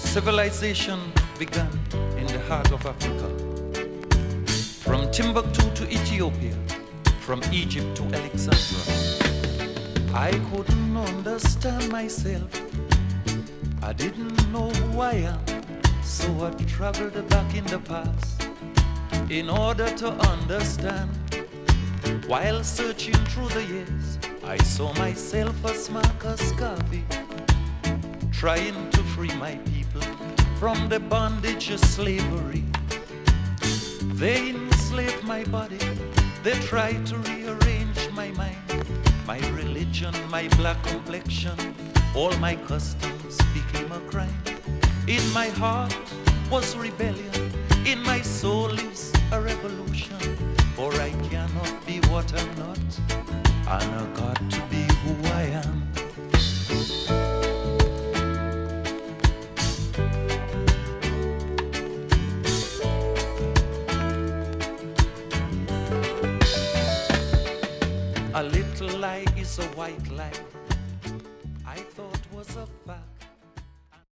Civilization began in the heart of Africa. From Timbuktu to Ethiopia, from Egypt to Alexandria. I couldn't understand myself. I didn't know who I am. So I traveled back in the past in order to understand. While searching through the years, I saw myself as Marcus Garvey, trying to free my people from the bondage of slavery. They enslaved my body, they tried to rearrange my mind, my religion, my black complexion, all my customs became a crime. In my heart was rebellion, in my soul is a revolution, for I cannot be what I'm not, and I got to be who I am. A little lie is a white lie, I thought was a fact.